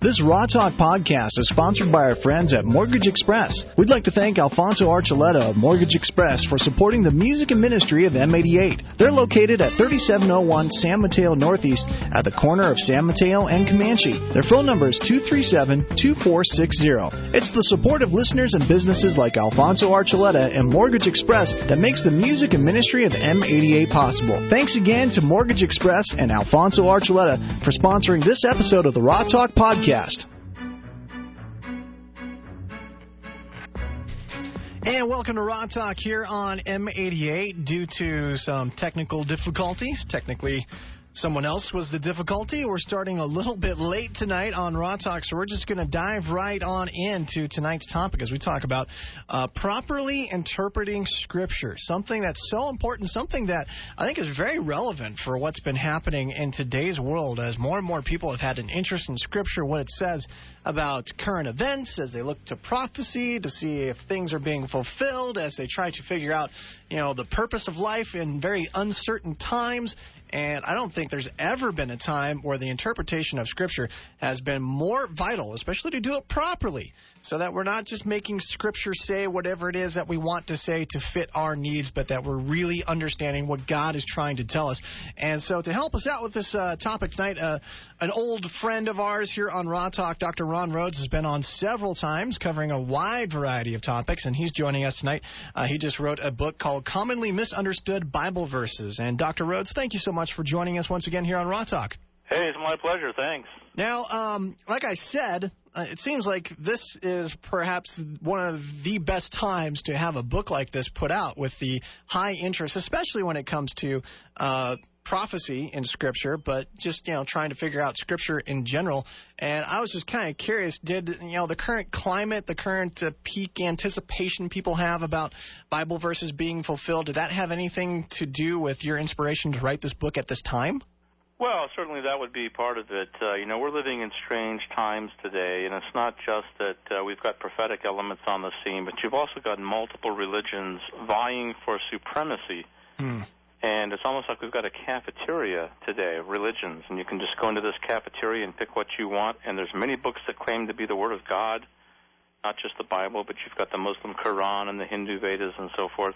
This Raw Talk podcast is sponsored by our friends at Mortgage Express. We'd like to thank Alfonso Archuleta of Mortgage Express for supporting the music and ministry of M88. They're located at 3701 San Mateo Northeast at the corner of San Mateo and Comanche. Their phone number is 237-2460. It's the support of listeners and businesses like Alfonso Archuleta and Mortgage Express that makes the music and ministry of M88 possible. Thanks again to Mortgage Express and Alfonso Archuleta for sponsoring this episode of the Raw Talk podcast. And welcome to Raw Talk here on M88. Due to some technical difficulties, technically someone else was the difficulty. We're starting a little bit late tonight on Raw Talk, so we're just going to dive right on into tonight's topic as we talk about properly interpreting Scripture, something that's so important, something that I think is very relevant for what's been happening in today's world as more and more people have had an interest in Scripture, what it says about current events, as they look to prophecy to see if things are being fulfilled, as they try to figure out, the purpose of life in very uncertain times. And I don't think there's ever been a time where the interpretation of Scripture has been more vital, especially to do it properly, so that we're not just making Scripture say whatever it is that we want to say to fit our needs, but that we're really understanding what God is trying to tell us. And so to help us out with this topic tonight, an old friend of ours here on Raw Talk, Dr. Ron Rhodes, has been on several times covering a wide variety of topics, and he's joining us tonight. He just wrote a book called Commonly Misunderstood Bible Verses. And Dr. Rhodes, thank you so much for joining us once again here on Raw Talk. Hey, it's my pleasure. Thanks. Now, like I said, it seems like this is perhaps one of the best times to have a book like this put out with the high interest, especially when it comes to prophecy in Scripture, but just, trying to figure out Scripture in general. And I was just kind of curious, did, the current climate, the current peak anticipation people have about Bible verses being fulfilled, did that have anything to do with your inspiration to write this book at this time? Well, certainly that would be part of it. We're living in strange times today, and it's not just that we've got prophetic elements on the scene, but you've also got multiple religions vying for supremacy. And it's almost like we've got a cafeteria today of religions, and you can just go into this cafeteria and pick what you want, and there's many books that claim to be the Word of God, not just the Bible, but you've got the Muslim Quran and the Hindu Vedas and so forth.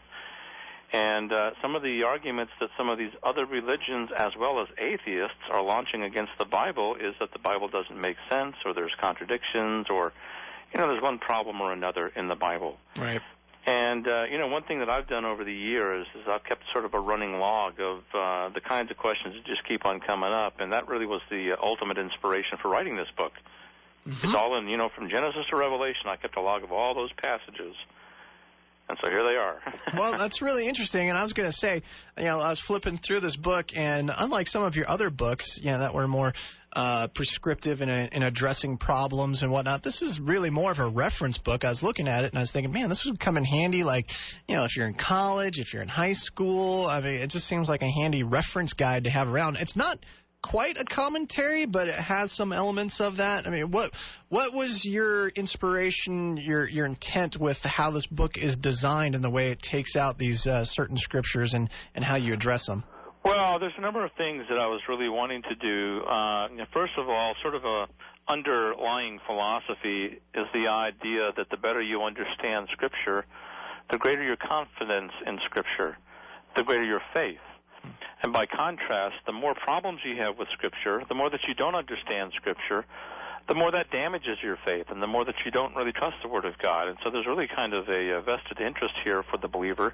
And some of the arguments that some of these other religions, as well as atheists, are launching against the Bible is that the Bible doesn't make sense, or there's contradictions, or, there's one problem or another in the Bible. Right. And, one thing that I've done over the years is I've kept sort of a running log of the kinds of questions that just keep on coming up, and that really was the ultimate inspiration for writing this book. Mm-hmm. It's all in, from Genesis to Revelation. I kept a log of all those passages. And so here they are. Well, that's really interesting. And I was going to say, I was flipping through this book, and unlike some of your other books, that were more prescriptive in addressing problems and whatnot, this is really more of a reference book. I was looking at it, and I was thinking, man, this would come in handy, like, if you're in college, if you're in high school. I mean, it just seems like a handy reference guide to have around. It's not quite a commentary, but it has some elements of that. I mean, what was your inspiration, your intent with how this book is designed and the way it takes out these certain scriptures and how you address them? Well, there's a number of things that I was really wanting to do. First of all, sort of a underlying philosophy is the idea that the better you understand Scripture, the greater your confidence in Scripture, the greater your faith. And by contrast, the more problems you have with Scripture, the more that you don't understand Scripture, the more that damages your faith, and the more that you don't really trust the Word of God. And so there's really kind of a vested interest here for the believer.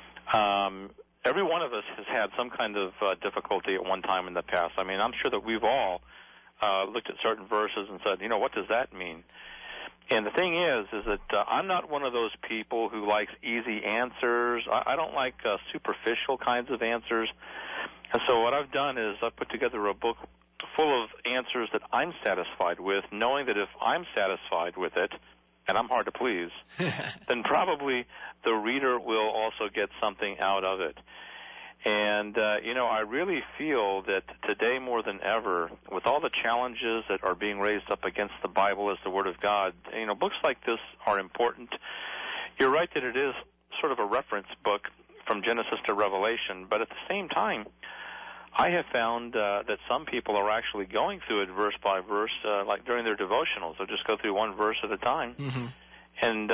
Every one of us has had some kind of difficulty at one time in the past. I mean, I'm sure that we've all looked at certain verses and said, what does that mean? And the thing is that I'm not one of those people who likes easy answers. I don't like superficial kinds of answers. And so what I've done is I've put together a book full of answers that I'm satisfied with, knowing that if I'm satisfied with it, and I'm hard to please, then probably the reader will also get something out of it. And, I really feel that today more than ever, with all the challenges that are being raised up against the Bible as the Word of God, books like this are important. You're right that it is sort of a reference book from Genesis to Revelation, but at the same time, I have found that some people are actually going through it verse by verse, like during their devotionals. They'll just go through one verse at a time. Mm-hmm. And,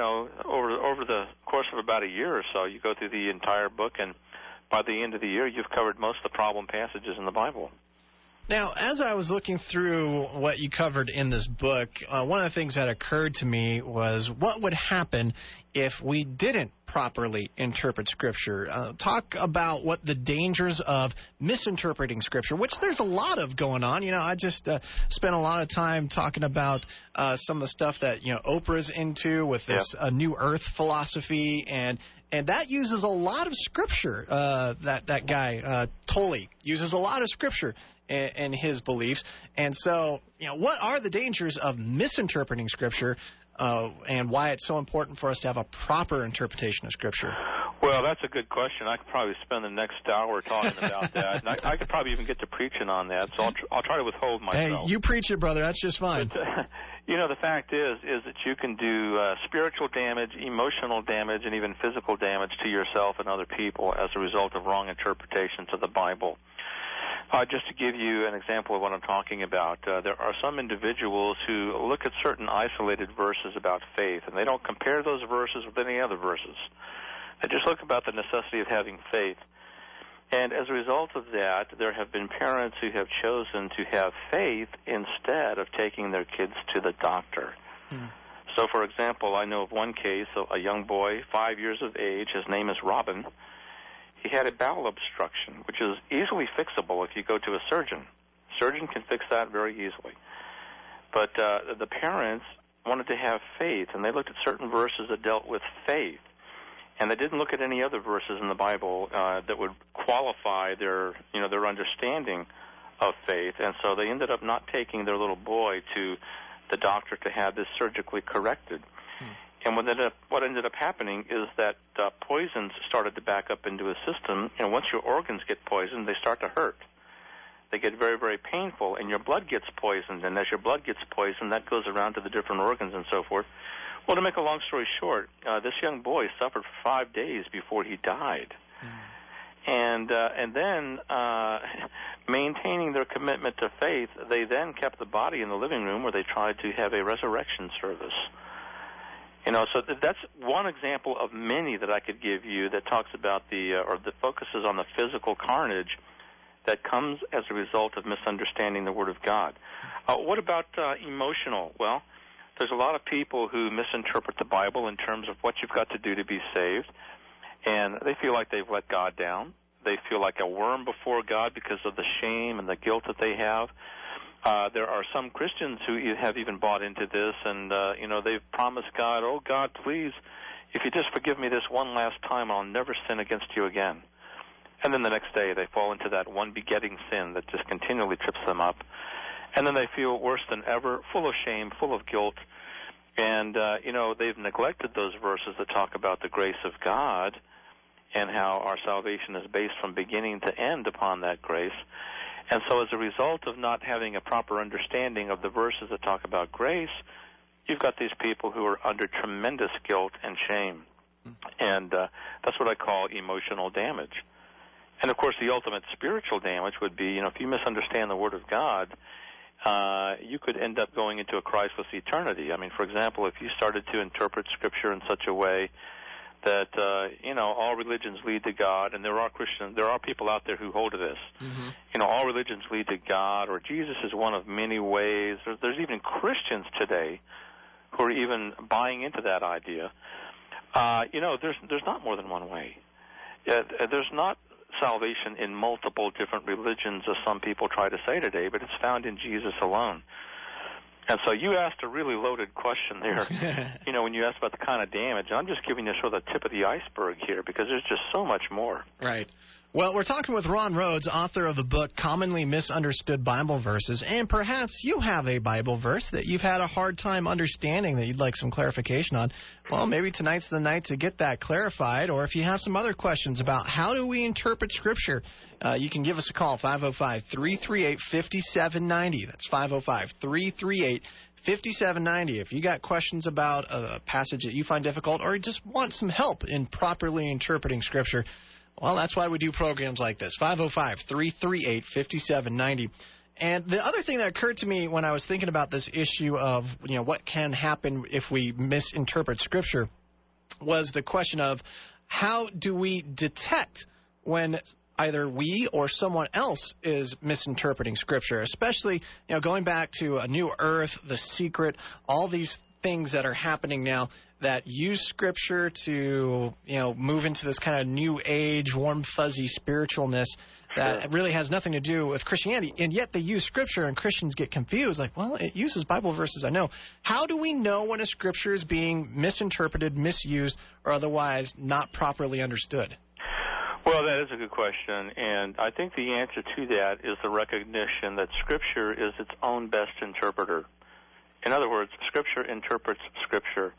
over the course of about a year or so, you go through the entire book, and by the end of the year, you've covered most of the problem passages in the Bible. Now, as I was looking through what you covered in this book, one of the things that occurred to me was what would happen if we didn't properly interpret Scripture. Talk about what the dangers of misinterpreting Scripture, which there's a lot of going on. I just spent a lot of time talking about some of the stuff that, Oprah's into with this New Earth philosophy, and that uses a lot of Scripture. That guy, Tolle, uses a lot of Scripture in his beliefs. And so, what are the dangers of misinterpreting Scripture, and why it's so important for us to have a proper interpretation of Scripture? Well, that's a good question. I could probably spend the next hour talking about that. And I could probably even get to preaching on that, so I'll try to withhold myself. Hey, you preach it, brother. That's just fine. But, the fact is that you can do spiritual damage, emotional damage, and even physical damage to yourself and other people as a result of wrong interpretations of the Bible. Just to give you an example of what I'm talking about, there are some individuals who look at certain isolated verses about faith, and they don't compare those verses with any other verses. They just look about the necessity of having faith. And as a result of that, there have been parents who have chosen to have faith instead of taking their kids to the doctor. So, for example, I know of one case, a young boy, 5 years of age, his name is Robin. He had a bowel obstruction, which is easily fixable if you go to a surgeon. Surgeon can fix that very easily. But the parents wanted to have faith, and they looked at certain verses that dealt with faith. And they didn't look at any other verses in the Bible that would qualify their understanding of faith. And so they ended up not taking their little boy to the doctor to have this surgically corrected. And what ended up happening is that poisons started to back up into his system, and once your organs get poisoned, they start to hurt. They get very, very painful, and your blood gets poisoned, and as your blood gets poisoned, that goes around to the different organs and so forth. Well, to make a long story short, this young boy suffered for 5 days before he died. And then, maintaining their commitment to faith, they then kept the body in the living room where they tried to have a resurrection service. So that's one example of many that I could give you that talks about that focuses on the physical carnage that comes as a result of misunderstanding the Word of God. What about emotional? Well, there's a lot of people who misinterpret the Bible in terms of what you've got to do to be saved, and they feel like they've let God down. They feel like a worm before God because of the shame and the guilt that they have. There are some Christians who have even bought into this, and, they've promised God, oh, God, please, if you just forgive me this one last time, I'll never sin against you again. And then the next day they fall into that one begetting sin that just continually trips them up. And then they feel worse than ever, full of shame, full of guilt. And, they've neglected those verses that talk about the grace of God and how our salvation is based from beginning to end upon that grace. And so as a result of not having a proper understanding of the verses that talk about grace, you've got these people who are under tremendous guilt and shame. And that's what I call emotional damage. And, of course, the ultimate spiritual damage would be, if you misunderstand the Word of God, you could end up going into a Christless eternity. I mean, for example, if you started to interpret Scripture in such a way that, all religions lead to God, and there are people out there who hold to this. All religions lead to God, or Jesus is one of many ways. There's even Christians today who are even buying into that idea. There's not more than one way. There's not salvation in multiple different religions, as some people try to say today, but it's found in Jesus alone. And so you asked a really loaded question there, when you asked about the kind of damage. I'm just giving you sort of the tip of the iceberg here because there's just so much more. Right. Well, we're talking with Ron Rhodes, author of the book Commonly Misunderstood Bible Verses, and perhaps you have a Bible verse that you've had a hard time understanding that you'd like some clarification on. Well, maybe tonight's the night to get that clarified, or if you have some other questions about how do we interpret Scripture, you can give us a call, 505-338-5790. That's 505-338-5790. If you got questions about a passage that you find difficult or just want some help in properly interpreting Scripture, Well, that's why we do programs like this. 505-338-5790. And the other thing that occurred to me when I was thinking about this issue of, what can happen if we misinterpret Scripture was the question of how do we detect when either we or someone else is misinterpreting Scripture, especially, going back to A New Earth, The Secret, all these things that are happening now that use Scripture to, move into this kind of new age, warm, fuzzy spiritualness that really has nothing to do with Christianity, and yet they use Scripture, and Christians get confused, like, well, it uses Bible verses, I know. How do we know when a Scripture is being misinterpreted, misused, or otherwise not properly understood? Well, that is a good question, and I think the answer to that is the recognition that Scripture is its own best interpreter. In other words, Scripture interprets Scripture.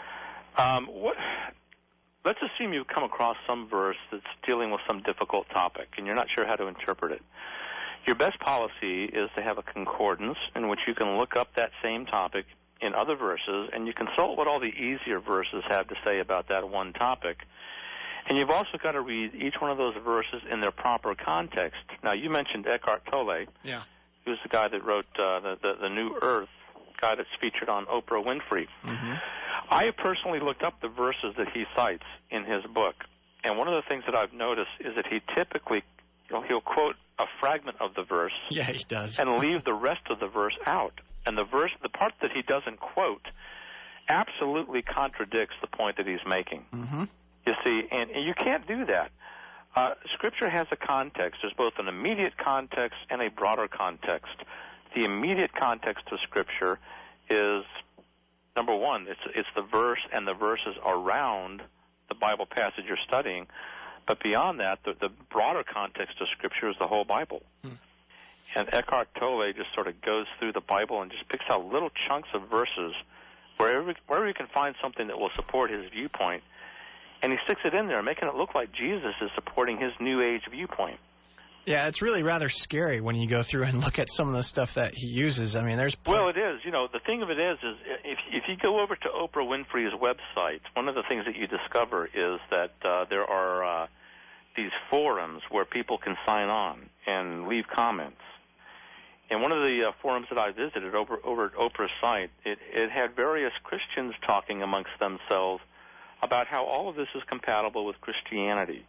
Let's assume you've come across some verse that's dealing with some difficult topic, and you're not sure how to interpret it. Your best policy is to have a concordance in which you can look up that same topic in other verses, and you consult what all the easier verses have to say about that one topic. And you've also got to read each one of those verses in their proper context. Now, you mentioned Eckhart Tolle. Yeah. He was the guy that wrote the New Earth, guy that's featured on Oprah Winfrey. Mm-hmm. I personally looked up the verses that he cites in his book, and one of the things that I've noticed is that he typically, he'll quote a fragment of the verse. Yeah, he does. And leave the rest of the verse out. And the part that he doesn't quote, absolutely contradicts the point that he's making. Mm-hmm. You see, and you can't do that. Scripture has a context. There's both an immediate context and a broader context. The immediate context of Scripture is, number one, it's the verse and the verses around the Bible passage you're studying. But beyond that, the broader context of Scripture is the whole Bible. And Eckhart Tolle just sort of goes through the Bible and just picks out little chunks of verses wherever he can find something that will support his viewpoint. And he sticks it in there, making it look like Jesus is supporting his New Age viewpoint. Yeah, it's really rather scary when you go through and look at some of the stuff that he uses. I mean, there's... Well, it is. The thing of it is if you go over to Oprah Winfrey's website, one of the things that you discover is that there are these forums where people can sign on and leave comments. And one of the forums that I visited over at Oprah's site, it had various Christians talking amongst themselves about how all of this is compatible with Christianity.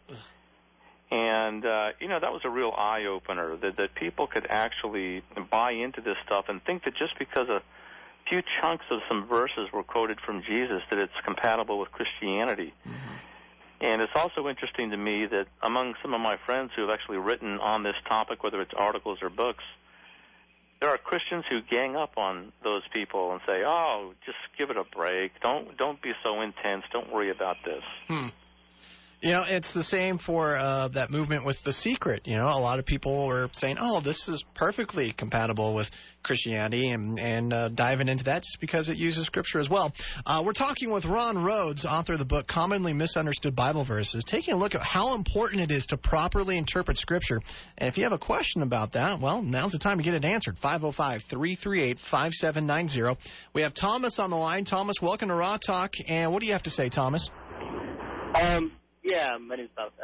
And, that was a real eye-opener, that people could actually buy into this stuff and think that just because a few chunks of some verses were quoted from Jesus that it's compatible with Christianity. Mm-hmm. And it's also interesting to me that among some of my friends who have actually written on this topic, whether it's articles or books, there are Christians who gang up on those people and say, oh, just give it a break. Don't be so intense. Don't worry about this. It's the same for that movement with The Secret. A lot of people were saying, oh, this is perfectly compatible with Christianity and diving into that just because it uses Scripture as well. We're talking with Ron Rhodes, author of the book Commonly Misunderstood Bible Verses, taking a look at how important it is to properly interpret Scripture. And if you have a question about that, well, now's the time to get it answered. 505-338-5790. We have Thomas on the line. Thomas, welcome to Raw Talk. And what do you have to say, Thomas? Yeah, my name's Thomas.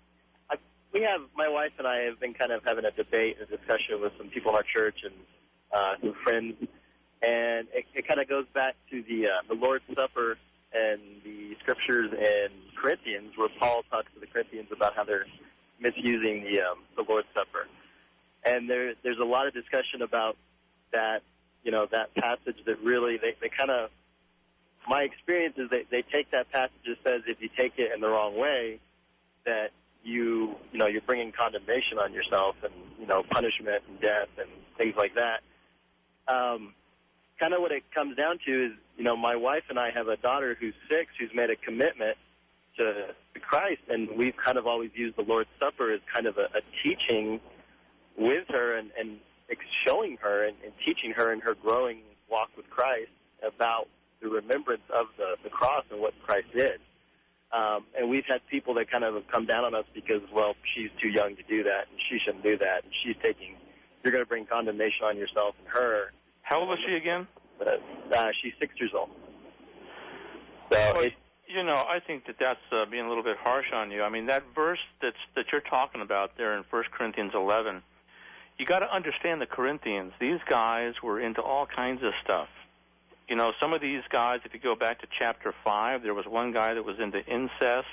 My wife and I have been kind of having a debate, a discussion with some people in our church and some friends, and it kind of goes back to the Lord's Supper and the Scriptures in Corinthians, where Paul talks to the Corinthians about how they're misusing the Lord's Supper. And there's a lot of discussion about that, that passage that really, they kind of, my experience is they take that passage that says if you take it in the wrong way, that you're bringing condemnation on yourself and, punishment and death and things like that. Kind of what it comes down to is, my wife and I have a daughter who's 6 who's made a commitment to Christ, and we've kind of always used the Lord's Supper as kind of a teaching with her and showing her and teaching her in her growing walk with Christ about the remembrance of the cross and what Christ did. And we've had people that kind of have come down on us because, well, she's too young to do that, and she shouldn't do that, and you're going to bring condemnation on yourself and her. How old is she again? She's 6 years old. So I think that's being a little bit harsh on you. I mean, that verse that you're talking about there in 1 Corinthians 11, you got to understand the Corinthians. These guys were into all kinds of stuff. Some of these guys, if you go back to chapter 5, there was one guy that was into incest,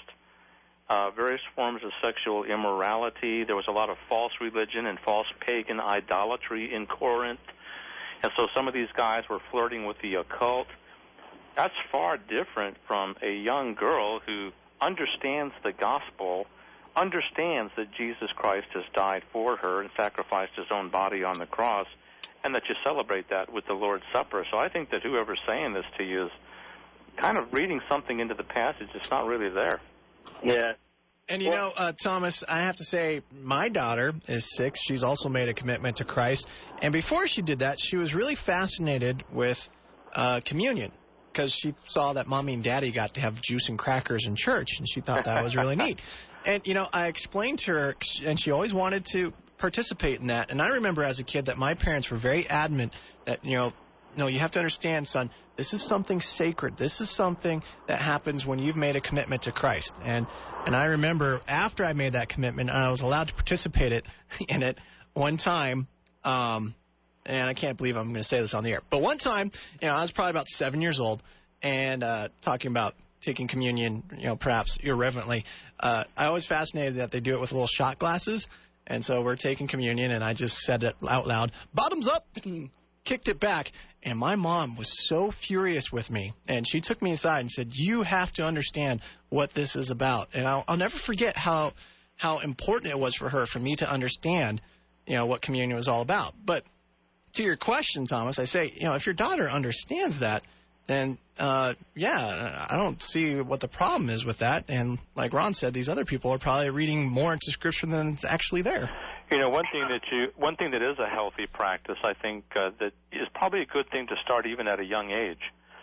various forms of sexual immorality. There was a lot of false religion and false pagan idolatry in Corinth. And so some of these guys were flirting with the occult. That's far different from a young girl who understands the gospel, understands that Jesus Christ has died for her and sacrificed his own body on the cross, and that you celebrate that with the Lord's Supper. So I think that whoever's saying this to you is kind of reading something into the passage that's not really there. Yeah. And, Thomas, I have to say, my daughter is 6. She's also made a commitment to Christ. And before she did that, she was really fascinated with communion, because she saw that Mommy and Daddy got to have juice and crackers in church, and she thought that was really neat. And, I explained to her, and she always wanted to participate in that. And I remember as a kid that my parents were very adamant that, no, you have to understand, son, this is something sacred. This is something that happens when you've made a commitment to Christ. And I remember after I made that commitment, and I was allowed to participate in it one time, and I can't believe I'm going to say this on the air. But one time, I was probably about 7 years old, and talking about taking communion, perhaps irreverently. I was fascinated that they do it with little shot glasses. And so we're taking communion, and I just said it out loud, bottoms up, kicked it back. And my mom was so furious with me, and she took me aside and said, you have to understand what this is about. And I'll never forget how important it was for me to understand, what communion was all about. But to your question, Thomas, I say, if your daughter understands that, then, I don't see what the problem is with that. And like Ron said, these other people are probably reading more into Scripture than it's actually there. One thing that is a healthy practice, I think, that is probably a good thing to start even at a young age,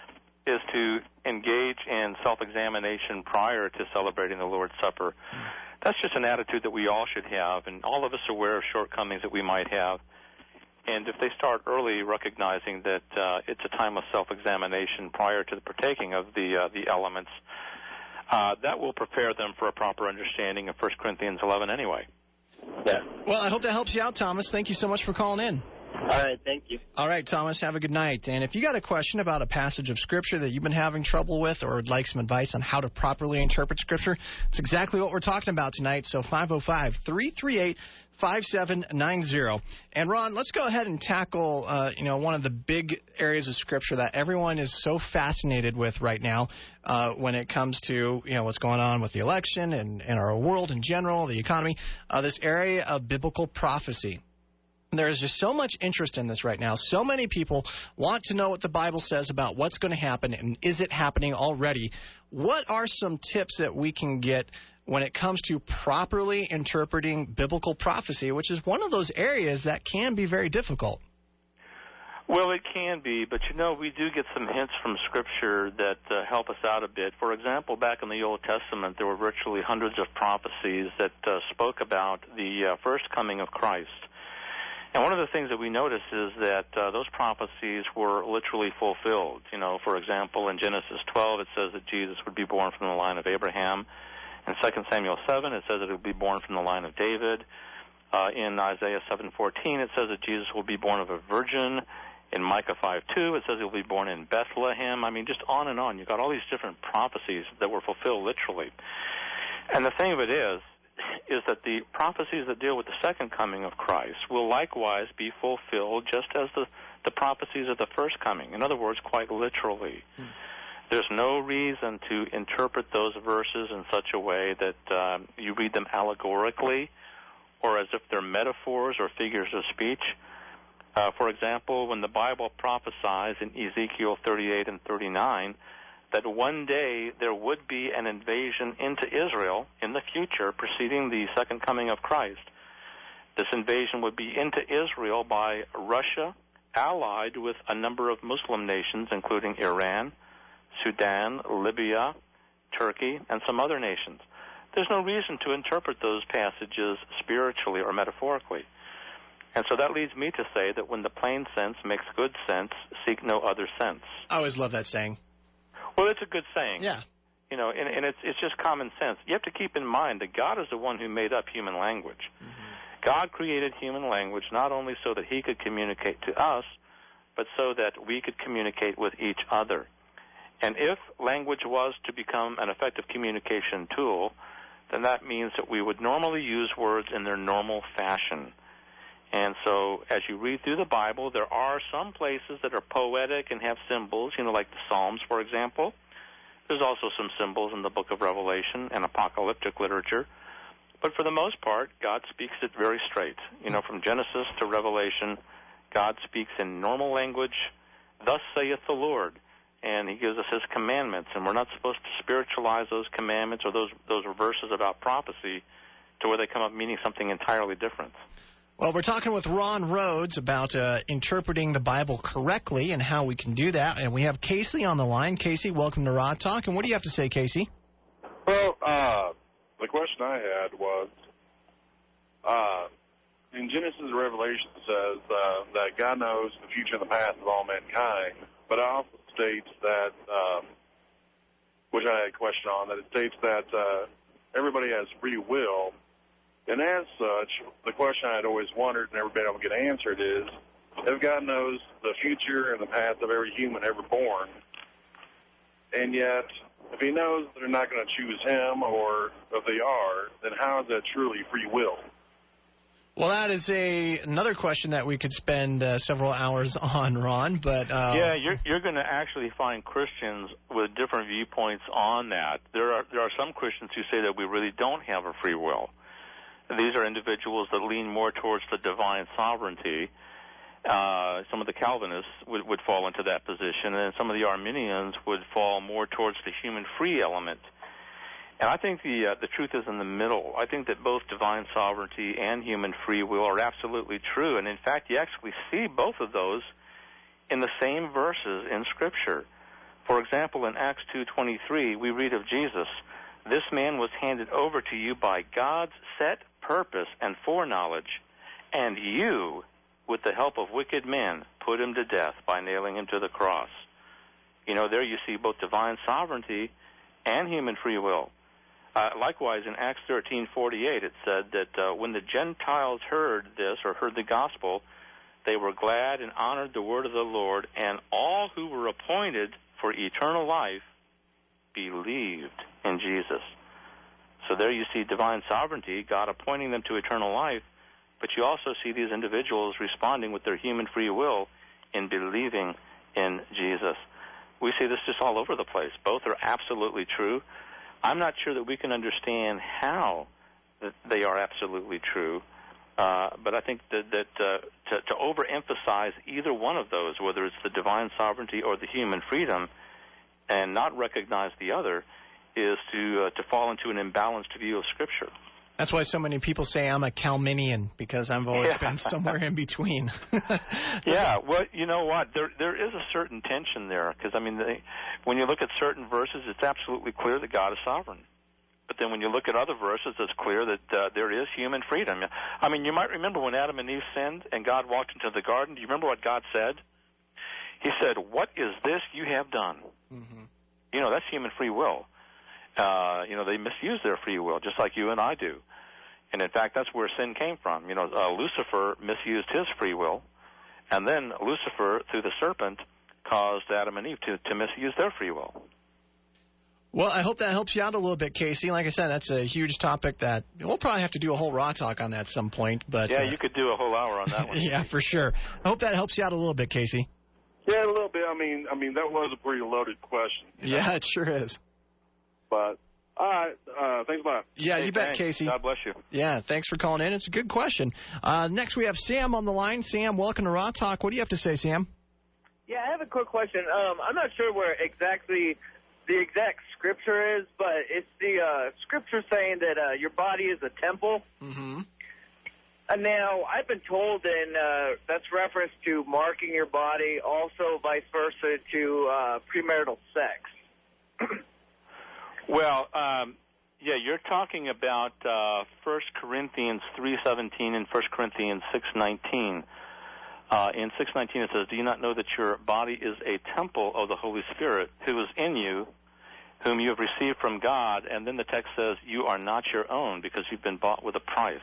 is to engage in self-examination prior to celebrating the Lord's Supper. That's just an attitude that we all should have, and all of us are aware of shortcomings that we might have. And if they start early recognizing that it's a time of self-examination prior to the partaking of the elements, that will prepare them for a proper understanding of 1 Corinthians 11 anyway. Yeah. Well, I hope that helps you out, Thomas. Thank you so much for calling in. All right, thank you. All right, Thomas, have a good night. And if you got a question about a passage of Scripture that you've been having trouble with, or would like some advice on how to properly interpret Scripture, it's exactly what we're talking about tonight. So 505-338-5790. And Ron, let's go ahead and tackle, one of the big areas of Scripture that everyone is so fascinated with right now when it comes to, what's going on with the election and our world in general, the economy, this area of biblical prophecy. There is just so much interest in this right now. So many people want to know what the Bible says about what's going to happen, and is it happening already? What are some tips that we can get when it comes to properly interpreting biblical prophecy, which is one of those areas that can be very difficult? Well, it can be, but we do get some hints from Scripture that help us out a bit. For example, back in the Old Testament, there were virtually hundreds of prophecies that spoke about the first coming of Christ. And one of the things that we notice is that those prophecies were literally fulfilled. For example, in Genesis 12, it says that Jesus would be born from the line of Abraham. In 2 Samuel 7, it says that he would be born from the line of David. In Isaiah 7:14, it says that Jesus will be born of a virgin. In Micah 5:2, it says he'll be born in Bethlehem. I mean, just on and on. You've got all these different prophecies that were fulfilled literally. And the thing of it is that the prophecies that deal with the second coming of Christ will likewise be fulfilled just as the prophecies of the first coming. In other words, quite literally. There's no reason to interpret those verses in such a way that you read them allegorically or as if they're metaphors or figures of speech. For example, when the Bible prophesies in Ezekiel 38 and 39 that one day there would be an invasion into Israel in the future preceding the second coming of Christ. This invasion would be into Israel by Russia, allied with a number of Muslim nations, including Iran, Sudan, Libya, Turkey, and some other nations. There's no reason to interpret those passages spiritually or metaphorically. And so that leads me to say that when the plain sense makes good sense, seek no other sense. I always love that saying. Well, it's a good saying. Yeah. And it's just common sense. You have to keep in mind that God is the one who made up human language. Mm-hmm. God created human language not only so that he could communicate to us, but so that we could communicate with each other. And if language was to become an effective communication tool, then that means that we would normally use words in their normal fashion. And so as you read through the Bible, there are some places that are poetic and have symbols, like the Psalms, for example. There's also some symbols in the book of Revelation and apocalyptic literature. But for the most part, God speaks it very straight. From Genesis to Revelation, God speaks in normal language, thus saith the Lord. And he gives us his commandments, and we're not supposed to spiritualize those commandments or those verses about prophecy to where they come up meaning something entirely different. Well, we're talking with Ron Rhodes about interpreting the Bible correctly and how we can do that. And we have Casey on the line. Casey, welcome to Raw Talk. And what do you have to say, Casey? Well, the question I had was, in Genesis and Revelation says that God knows the future and the past of all mankind, but it also states that, which I had a question on, that it states that everybody has free will. And as such, the question I had always wondered and never been able to get answered is, if God knows the future and the past of every human ever born, and yet if he knows that they're not going to choose him, or if they are, then how is that truly free will? Well, that is another question that we could spend several hours on, Ron. But yeah, you're going to actually find Christians with different viewpoints on that. There are some Christians who say that we really don't have a free will. These are individuals that lean more towards the divine sovereignty. Some of the Calvinists would fall into that position, and some of the Arminians would fall more towards the human free element. And I think the truth is in the middle. I think that both divine sovereignty and human free will are absolutely true. And in fact, you actually see both of those in the same verses in Scripture. For example, in Acts 2:23, we read of Jesus, "This man was handed over to you by God's set purpose and foreknowledge, and you, with the help of wicked men, put him to death by nailing him to the cross." There you see both divine sovereignty and human free will. Likewise, in Acts 13:48, it said that when the Gentiles heard this, or heard the gospel, they were glad and honored the word of the Lord, and all who were appointed for eternal life believed in Jesus. So there you see divine sovereignty, God appointing them to eternal life, but you also see these individuals responding with their human free will in believing in Jesus. We see this just all over the place. Both are absolutely true. I'm not sure that we can understand how they are absolutely true, but I think that to overemphasize either one of those, whether it's the divine sovereignty or the human freedom, and not recognize the other, is to fall into an imbalanced view of Scripture. That's why so many people say I'm a Calminian, because I've always been somewhere in between. Yeah, well, you know what? There is a certain tension there, because, when you look at certain verses, it's absolutely clear that God is sovereign. But then when you look at other verses, it's clear that there is human freedom. You might remember when Adam and Eve sinned and God walked into the garden. Do you remember what God said? He said, "What is this you have done?" Mm-hmm. That's human free will. They misuse their free will, just like you and I do. And in fact, that's where sin came from. Lucifer misused his free will, and then Lucifer, through the serpent, caused Adam and Eve to misuse their free will. Well, I hope that helps you out a little bit, Casey. Like I said, that's a huge topic that we'll probably have to do a whole Raw Talk on that at some point. But yeah, you could do a whole hour on that one. Yeah, for sure. I hope that helps you out a little bit, Casey. Yeah, a little bit. I mean, that was a pretty loaded question. Yeah, it sure is. But, all right, thanks a lot. Yeah, you bet, Casey. God bless you. Yeah, thanks for calling in. It's a good question. Next, we have Sam on the line. Sam, welcome to Raw Talk. What do you have to say, Sam? Yeah, I have a quick question. I'm not sure where exactly the exact scripture is, but it's the scripture saying that your body is a temple. Mm-hmm. And now, I've been told, and that's reference to marking your body, also vice versa to premarital sex. Well, you're talking about 1 Corinthians 3:17 and 1 Corinthians 6:19. In 6:19 it says, "Do you not know that your body is a temple of the Holy Spirit who is in you, whom you have received from God. And then the text says, you are not your own because you've been bought with a price.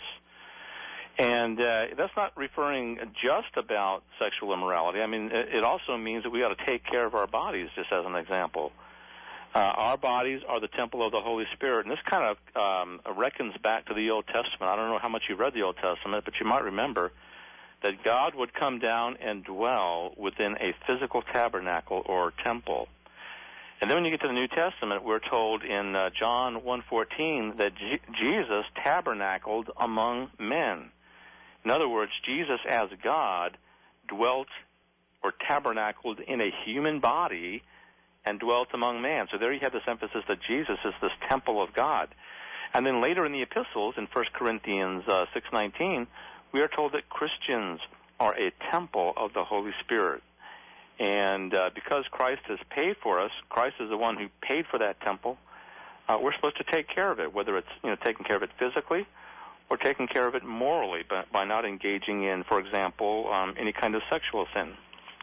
And that's not referring just about sexual immorality. I mean, it also means that we ought to take care of our bodies, just as an example. Our bodies are the temple of the Holy Spirit. And this kind of reckons back to the Old Testament. I don't know how much you read the Old Testament, but you might remember that God would come down and dwell within a physical tabernacle or temple. And then when you get to the New Testament, we're told in John 1:14 that Jesus tabernacled among men. In other words, Jesus as God dwelt or tabernacled in a human body and dwelt among man. So there you have this emphasis that Jesus is this temple of God. And then later in the epistles, in 1 Corinthians 6:19, we are told that Christians are a temple of the Holy Spirit. And because Christ has paid for us, Christ is the one who paid for that temple, we're supposed to take care of it, whether it's taking care of it physically or taking care of it morally by not engaging in, for example, any kind of sexual sin.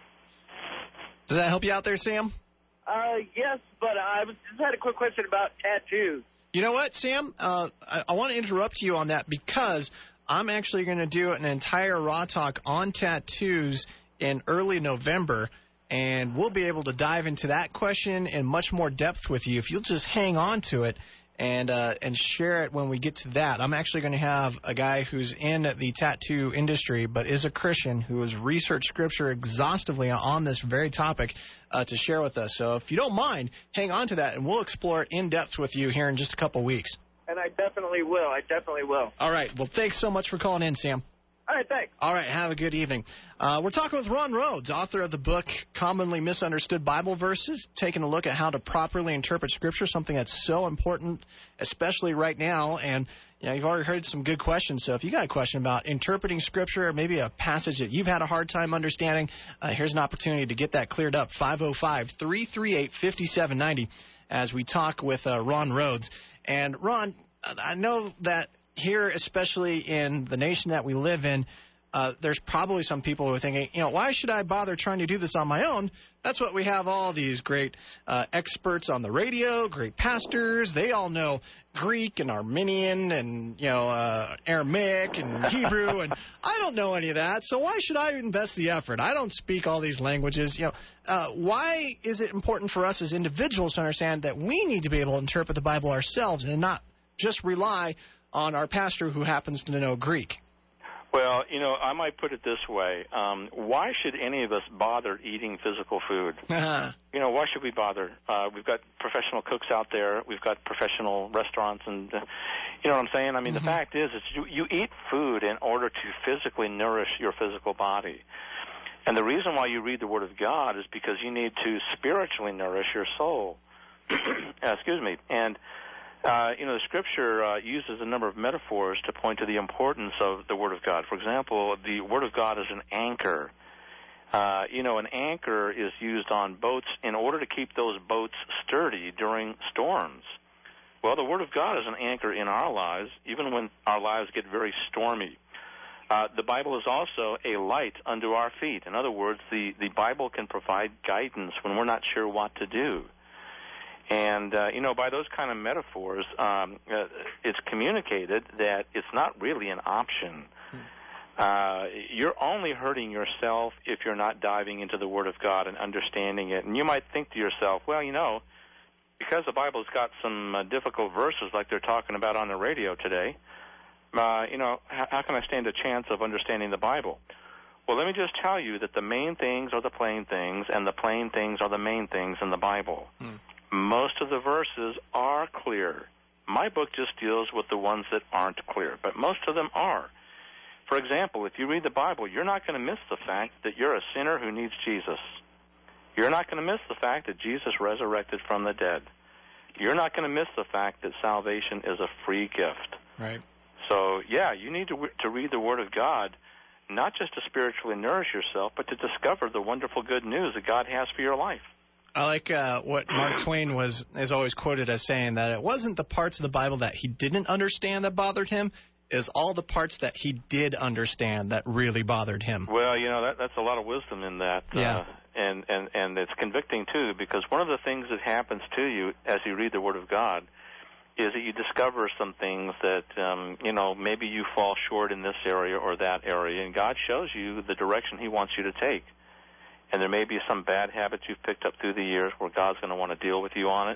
Does that help you out there, Sam? Yes, but I just had a quick question about tattoos. You know what, Sam? I want to interrupt you on that because I'm actually going to do an entire Raw Talk on tattoos in early November, and we'll be able to dive into that question in much more depth with you if you'll just hang on to it and share it when we get to that. I'm actually going to have a guy who's in the tattoo industry but is a Christian who has researched Scripture exhaustively on this very topic to share with us. So if you don't mind, hang on to that, and we'll explore it in depth with you here in just a couple weeks. And I definitely will. All right. Well, thanks so much for calling in, Sam. All right, thanks. All right, have a good evening. We're talking with Ron Rhodes, author of the book Commonly Misunderstood Bible Verses, taking a look at how to properly interpret Scripture, something that's so important, especially right now. And you've already heard some good questions, so if you got a question about interpreting Scripture or maybe a passage that you've had a hard time understanding, here's an opportunity to get that cleared up, 505-338-5790, as we talk with Ron Rhodes. And, Ron, I know that here, especially in the nation that we live in, there's probably some people who are thinking, why should I bother trying to do this on my own? That's what we have all these great experts on the radio, great pastors. They all know Greek and Armenian and, Aramaic and Hebrew, and I don't know any of that, so why should I invest the effort? I don't speak all these languages. Why is it important for us as individuals to understand that we need to be able to interpret the Bible ourselves and not just rely on our pastor who happens to know Greek? Well, I might put it this way. Why should any of us bother eating physical food? Why should we bother? We've got professional cooks out there. We've got professional restaurants. And you know what I'm saying? I mean, The fact is you eat food in order to physically nourish your physical body. And the reason why you read the Word of God is because you need to spiritually nourish your soul. Excuse me. And the Scripture uses a number of metaphors to point to the importance of the Word of God. For example, the Word of God is an anchor. An anchor is used on boats in order to keep those boats sturdy during storms. Well, the Word of God is an anchor in our lives, even when our lives get very stormy. The Bible is also a light unto our feet. In other words, the Bible can provide guidance when we're not sure what to do. And, by those kind of metaphors, it's communicated that it's not really an option. You're only hurting yourself if you're not diving into the Word of God and understanding it. And you might think to yourself, well, because the Bible's got some difficult verses like they're talking about on the radio today, how can I stand a chance of understanding the Bible? Well, let me just tell you that the main things are the plain things, and the plain things are the main things in the Bible. Most of the verses are clear. My book just deals with the ones that aren't clear, but most of them are. For example, if you read the Bible, you're not going to miss the fact that you're a sinner who needs Jesus. You're not going to miss the fact that Jesus resurrected from the dead. You're not going to miss the fact that salvation is a free gift. Right. So, you need to read the Word of God, not just to spiritually nourish yourself, but to discover the wonderful good news that God has for your life. I like what Mark Twain is always quoted as saying, that it wasn't the parts of the Bible that he didn't understand that bothered him, is all the parts that he did understand that really bothered him. Well, that's a lot of wisdom in that. Yeah. and it's convicting too, because one of the things that happens to you as you read the Word of God is that you discover some things that maybe you fall short in this area or that area, and God shows you the direction He wants you to take. And there may be some bad habits you've picked up through the years where God's going to want to deal with you on it.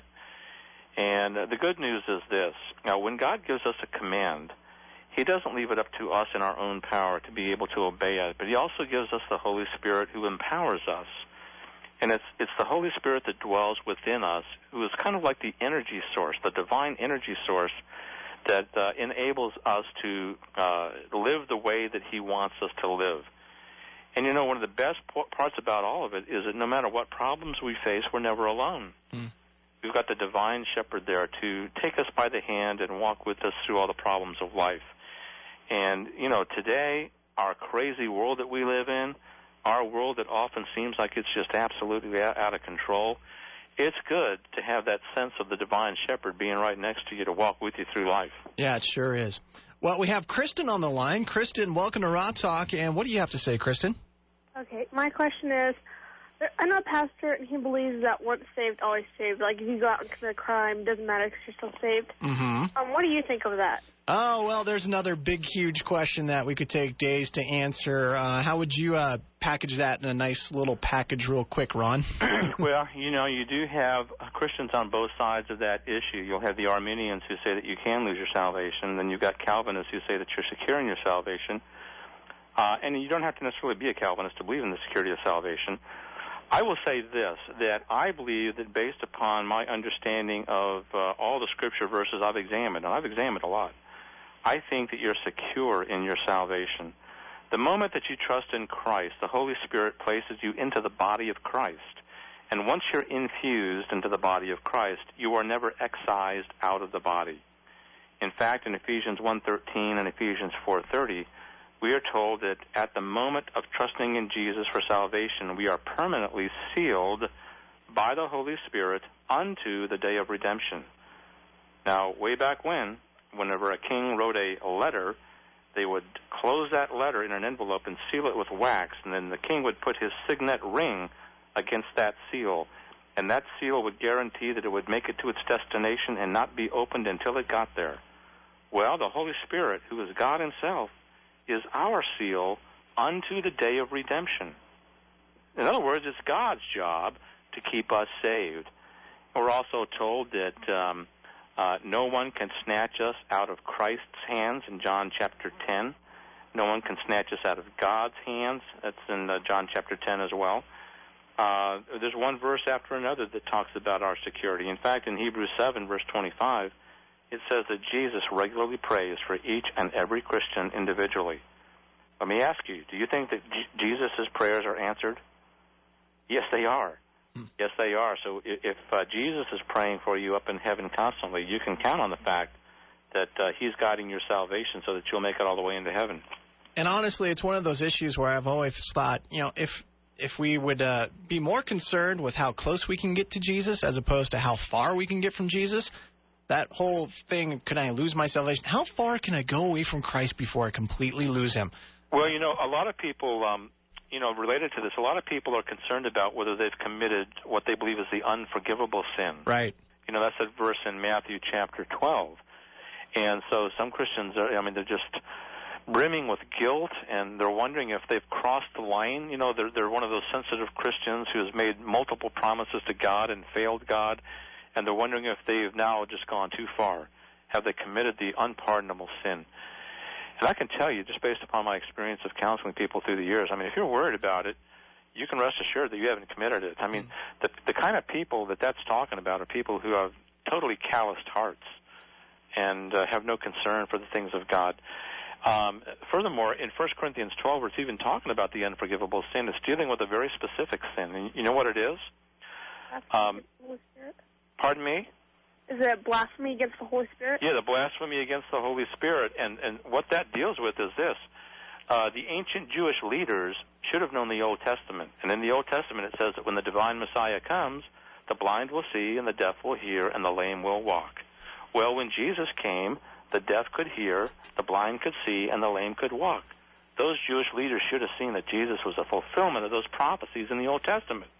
And the good news is this: now, when God gives us a command, He doesn't leave it up to us in our own power to be able to obey it, but He also gives us the Holy Spirit who empowers us. And it's the Holy Spirit that dwells within us, who is kind of like the energy source, the divine energy source that enables us to live the way that He wants us to live. And one of the best parts about all of it is that no matter what problems we face, we're never alone. We've got the divine shepherd there to take us by the hand and walk with us through all the problems of life. And, today, our crazy world that we live in, our world that often seems like it's just absolutely out of control, it's good to have that sense of the divine shepherd being right next to you to walk with you through life. Yeah, it sure is. Well, we have Kristen on the line. Kristen, welcome to Raw Talk. And what do you have to say, Kristen? Okay, my question is, I know a pastor, and he believes that once saved, always saved. Like, if you go out and commit a crime, doesn't matter because you're still saved. Mm-hmm. What do you think of that? Oh, well, there's another big, huge question that we could take days to answer. How would you package that in a nice little package real quick, Ron? Well, you do have Christians on both sides of that issue. You'll have the Arminians who say that you can lose your salvation. Then you've got Calvinists who say that you're secure in your salvation. And you don't have to necessarily be a Calvinist to believe in the security of salvation. I will say this, that I believe that based upon my understanding of all the Scripture verses I've examined, and I've examined a lot, I think that you're secure in your salvation. The moment that you trust in Christ, the Holy Spirit places you into the body of Christ. And once you're infused into the body of Christ, you are never excised out of the body. In fact, in Ephesians 1:13 and Ephesians 4:30, we are told that at the moment of trusting in Jesus for salvation, we are permanently sealed by the Holy Spirit unto the day of redemption. Now, way back whenever a king wrote a letter, they would close that letter in an envelope and seal it with wax, and then the king would put his signet ring against that seal, and that seal would guarantee that it would make it to its destination and not be opened until it got there. Well, the Holy Spirit, who is God Himself, is our seal unto the day of redemption. In other words, it's God's job to keep us saved. We're also told that no one can snatch us out of Christ's hands in John chapter 10. No one can snatch us out of God's hands. That's in John chapter 10 as well. There's one verse after another that talks about our security. In fact, in Hebrews 7, verse 25, it says that Jesus regularly prays for each and every Christian individually. Let me ask you, do you think that Jesus' prayers are answered? Yes, they are. Yes, they are. So if Jesus is praying for you up in heaven constantly, you can count on the fact that He's guiding your salvation so that you'll make it all the way into heaven. And honestly, it's one of those issues where I've always thought, if we would be more concerned with how close we can get to Jesus as opposed to how far we can get from Jesus, that whole thing, can I lose my salvation? How far can I go away from Christ before I completely lose Him? Well, a lot of people, related to this, a lot of people are concerned about whether they've committed what they believe is the unforgivable sin. Right. That's that verse in Matthew chapter 12. And so some Christians they're just brimming with guilt, and they're wondering if they've crossed the line. They're one of those sensitive Christians who has made multiple promises to God and failed God, and they're wondering if they've now just gone too far. Have they committed the unpardonable sin? And I can tell you, just based upon my experience of counseling people through the years, if you're worried about it, you can rest assured that you haven't committed it. The kind of people that's talking about are people who have totally calloused hearts and have no concern for the things of God. Furthermore, in 1 Corinthians 12, where it's even talking about the unforgivable sin, it's dealing with a very specific sin. And you know what it is? Holy Spirit. Pardon me? Is it blasphemy against the Holy Spirit? Yeah, the blasphemy against the Holy Spirit. And what that deals with is this. The ancient Jewish leaders should have known the Old Testament. And in the Old Testament it says that when the divine Messiah comes, the blind will see and the deaf will hear and the lame will walk. Well, when Jesus came, the deaf could hear, the blind could see, and the lame could walk. Those Jewish leaders should have seen that Jesus was a fulfillment of those prophecies in the Old Testament.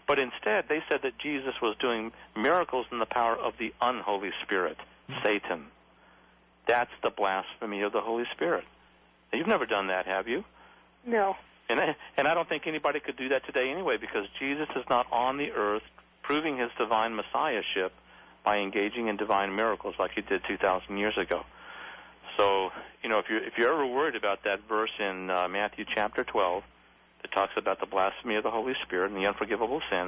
But instead, they said that Jesus was doing miracles in the power of the unholy spirit, Satan. That's the blasphemy of the Holy Spirit. Now, you've never done that, have you? No. And I don't think anybody could do that today anyway, because Jesus is not on the earth proving his divine messiahship by engaging in divine miracles like he did 2,000 years ago. So, if you're ever worried about that verse in Matthew chapter 12 that talks about the blasphemy of the Holy Spirit and the unforgivable sin,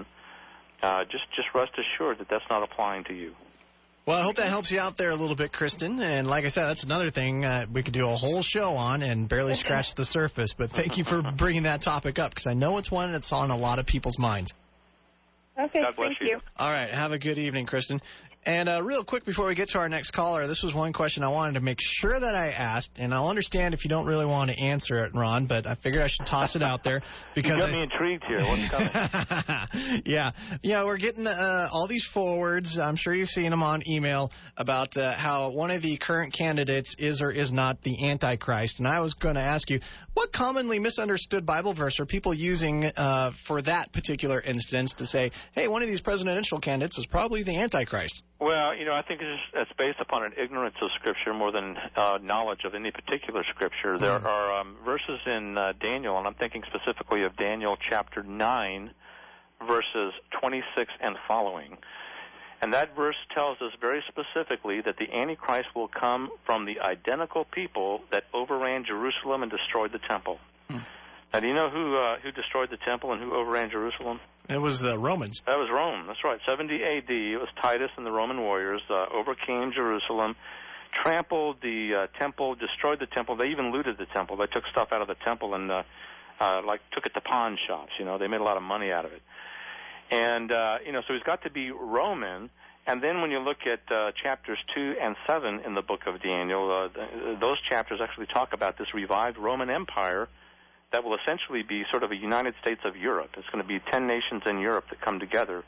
just rest assured that that's not applying to you. Well, I hope that helps you out there a little bit, Kristen. And like I said, that's another thing we could do a whole show on and barely scratch the surface. But thank you for bringing that topic up, because I know it's one that's on a lot of people's minds. Okay, God bless thank you. All right, have a good evening, Kristen. And real quick before we get to our next caller, this was one question I wanted to make sure that I asked, and I'll understand if you don't really want to answer it, Ron, but I figured I should toss it out there. Because you got me intrigued here. What's coming? Yeah, we're getting all these forwards. I'm sure you've seen them on email about how one of the current candidates is or is not the Antichrist. And I was going to ask you, what commonly misunderstood Bible verse are people using for that particular instance to say, hey, one of these presidential candidates is probably the Antichrist? Well, I think it's based upon an ignorance of Scripture more than knowledge of any particular Scripture. There are verses in Daniel, and I'm thinking specifically of Daniel chapter 9, verses 26 and following. And that verse tells us very specifically that the Antichrist will come from the identical people that overran Jerusalem and destroyed the temple. Now, do you know who destroyed the temple and who overran Jerusalem? It was the Romans. That was Rome. That's right. 70 A.D. It was Titus and the Roman warriors overcame Jerusalem, trampled the temple, destroyed the temple. They even looted the temple. They took stuff out of the temple and took it to pawn shops. They made a lot of money out of it. And so he's got to be Roman. And then when you look at chapters 2 and 7 in the book of Daniel, those chapters actually talk about this revived Roman Empire that will essentially be sort of a United States of Europe. It's going to be 10 nations in Europe that come together,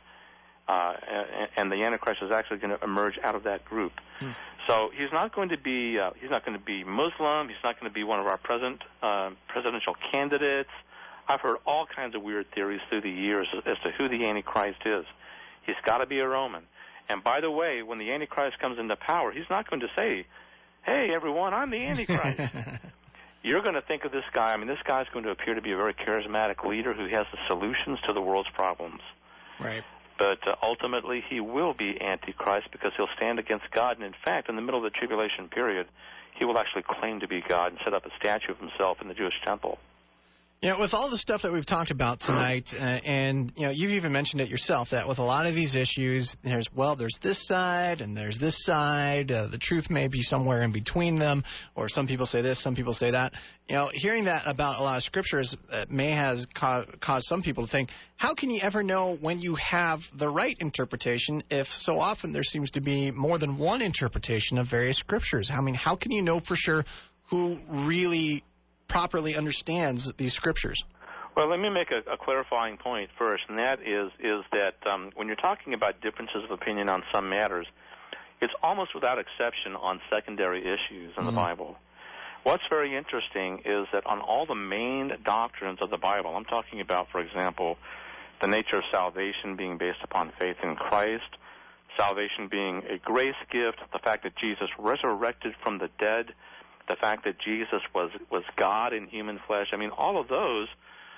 and the Antichrist is actually going to emerge out of that group. So he's not going to be Muslim. He's not going to be one of our presidential candidates. I've heard all kinds of weird theories through the years as to who the Antichrist is. He's got to be a Roman. And by the way, when the Antichrist comes into power, he's not going to say, "Hey, everyone, I'm the Antichrist." You're going to think of this guy. This guy's going to appear to be a very charismatic leader who has the solutions to the world's problems. Right. But ultimately, he will be Antichrist because he'll stand against God. And in fact, in the middle of the tribulation period, he will actually claim to be God and set up a statue of himself in the Jewish temple. With all the stuff that we've talked about tonight, and you've even mentioned it yourself, that with a lot of these issues, there's this side and there's this side. The truth may be somewhere in between them, or some people say this, some people say that. Hearing that about a lot of scriptures may has caused some people to think, how can you ever know when you have the right interpretation if so often there seems to be more than one interpretation of various scriptures? How can you know for sure who really properly understands these scriptures? Well, let me make a clarifying point first, and that is that when you're talking about differences of opinion on some matters, it's almost without exception on secondary issues in the Bible. What's very interesting is that on all the main doctrines of the Bible, I'm talking about, for example, the nature of salvation being based upon faith in Christ, salvation being a grace gift, the fact that Jesus resurrected from the dead, the fact that Jesus was God in human flesh. All of those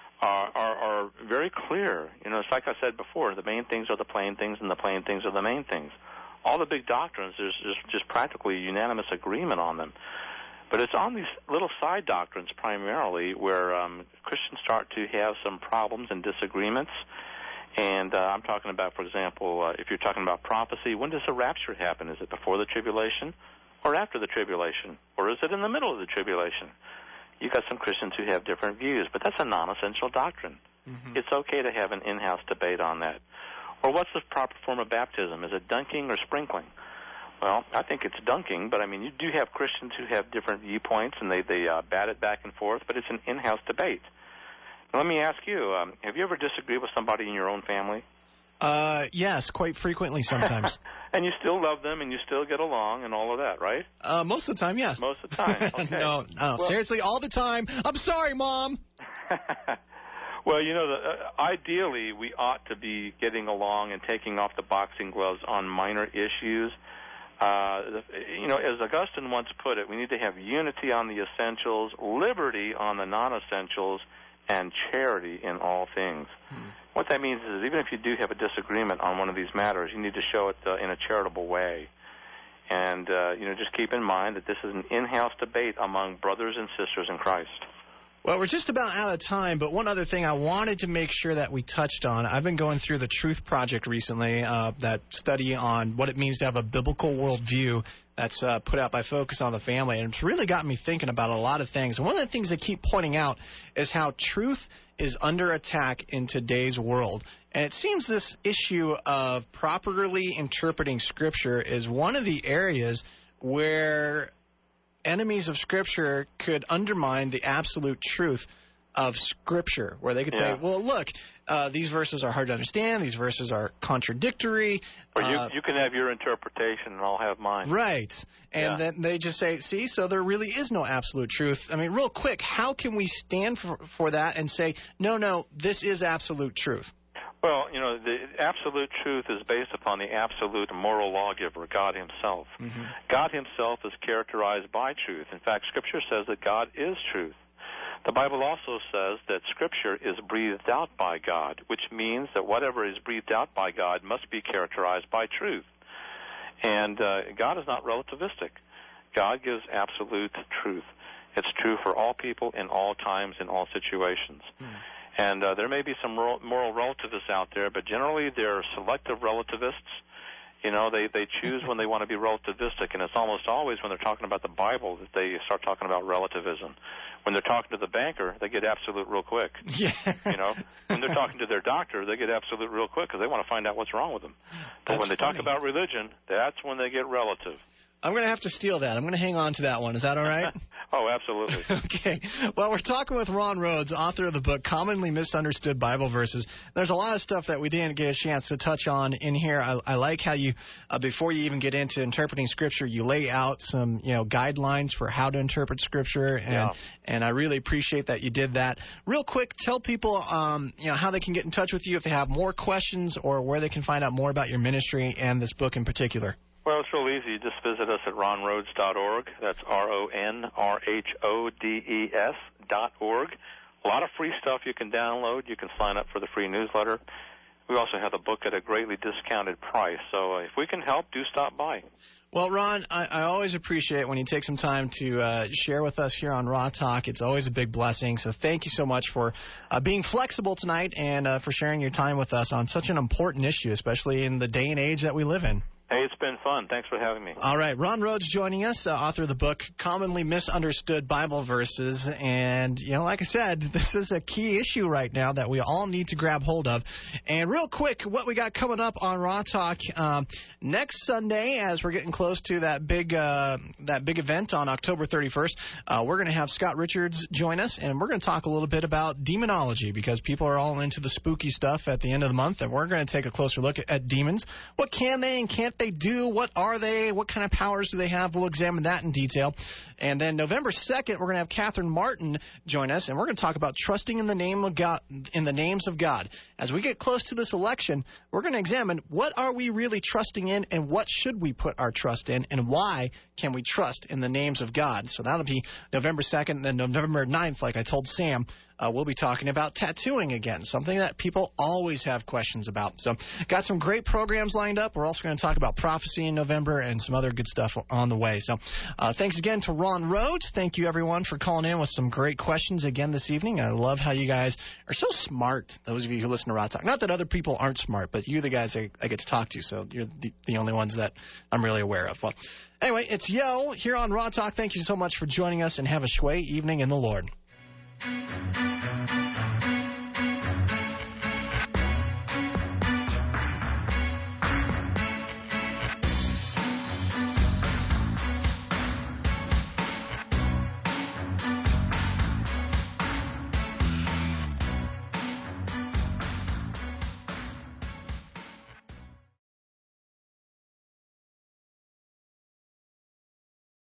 are very clear. It's like I said before, the main things are the plain things, and the plain things are the main things. All the big doctrines, there's just practically unanimous agreement on them. But it's on these little side doctrines primarily where Christians start to have some problems and disagreements. And I'm talking about, for example, if you're talking about prophecy, when does the rapture happen? Is it before the tribulation or after the tribulation? Or is it in the middle of the tribulation? You've got some Christians who have different views, but that's a non-essential doctrine. It's okay to have an in-house debate on that. Or what's the proper form of baptism? Is it dunking or sprinkling? Well, I think it's dunking, but you do have Christians who have different viewpoints, and they bat it back and forth, but it's an in-house debate. Now, let me ask you, have you ever disagreed with somebody in your own family? Yes, quite frequently sometimes. And you still love them, and you still get along, and all of that, right? Most of the time, yeah. Most of the time, okay. No, seriously, all the time. I'm sorry, Mom. Well, ideally, we ought to be getting along and taking off the boxing gloves on minor issues. As Augustine once put it, we need to have unity on the essentials, liberty on the non-essentials, and charity in all things. What that means is even if you do have a disagreement on one of these matters, you need to show it in a charitable way. And, just keep in mind that this is an in-house debate among brothers and sisters in Christ. Well, we're just about out of time, but one other thing I wanted to make sure that we touched on. I've been going through the Truth Project recently, that study on what it means to have a biblical worldview that's put out by Focus on the Family, and it's really got me thinking about a lot of things. And one of the things they keep pointing out is how truth is under attack in today's world. And it seems this issue of properly interpreting Scripture is one of the areas where enemies of Scripture could undermine the absolute truth of Scripture, where they could say, well, look, these verses are hard to understand, these verses are contradictory. Or you can have your interpretation and I'll have mine. Right. And then they just say, see, so there really is no absolute truth. I mean, real quick, how can we stand for that and say, no, this is absolute truth? Well, the absolute truth is based upon the absolute moral lawgiver, God himself. Mm-hmm. God himself is characterized by truth. In fact, Scripture says that God is truth. The Bible also says that Scripture is breathed out by God, which means that whatever is breathed out by God must be characterized by truth. And God is not relativistic. God gives absolute truth. It's true for all people in all times, in all situations. And there may be some moral relativists out there, but generally they're selective relativists. They choose when they want to be relativistic, and it's almost always when they're talking about the Bible that they start talking about relativism. When they're talking to the banker, they get absolute real quick. Yeah. When they're talking to their doctor, they get absolute real quick because they want to find out what's wrong with them. But when they talk about religion, that's when they get relative. I'm going to have to steal that. I'm going to hang on to that one. Is that all right? Oh, absolutely. Okay. Well, we're talking with Ron Rhodes, author of the book Commonly Misunderstood Bible Verses. There's a lot of stuff that we didn't get a chance to touch on in here. I like how you, before you even get into interpreting Scripture, you lay out some, guidelines for how to interpret Scripture, and I really appreciate that you did that. Real quick, tell people, how they can get in touch with you if they have more questions or where they can find out more about your ministry and this book in particular. Well, it's real easy. Just visit us at ronrhodes.org. That's RONRHODES.org. A lot of free stuff you can download. You can sign up for the free newsletter. We also have the book at a greatly discounted price. So if we can help, do stop by. Well, Ron, I always appreciate when you take some time to share with us here on Raw Talk. It's always a big blessing. So thank you so much for being flexible tonight and for sharing your time with us on such an important issue, especially in the day and age that we live in. Hey, it's been fun. Thanks for having me. All right. Ron Rhodes joining us, author of the book Commonly Misunderstood Bible Verses. And, like I said, this is a key issue right now that we all need to grab hold of. And real quick, what we got coming up on Raw Talk next Sunday, as we're getting close to that big event on October 31st, we're going to have Scott Richards join us, and we're going to talk a little bit about demonology because people are all into the spooky stuff at the end of the month, and we're going to take a closer look at demons. What can they and can't they do? What are they? What kind of powers do they have? We'll examine that in detail. And then November 2nd, we're going to have Catherine Martin join us, and we're going to talk about trusting in the name of God, in the names of God. As we get close to this election, we're going to examine what are we really trusting in and what should we put our trust in and why can we trust in the names of God. So that'll be November 2nd, and then November 9th, like I told Sam, we'll be talking about tattooing again, something that people always have questions about. So got some great programs lined up. We're also going to talk about prophecy in November and some other good stuff on the way. So thanks again to Ron Rhodes. Thank you, everyone, for calling in with some great questions again this evening. I love how you guys are so smart, those of you who listen to Raw Talk. Not that other people aren't smart, but you're the guys I get to talk to, so you're the only ones that I'm really aware of. Well, anyway, it's Yo here on Raw Talk. Thank you so much for joining us, and have a shway evening in the Lord.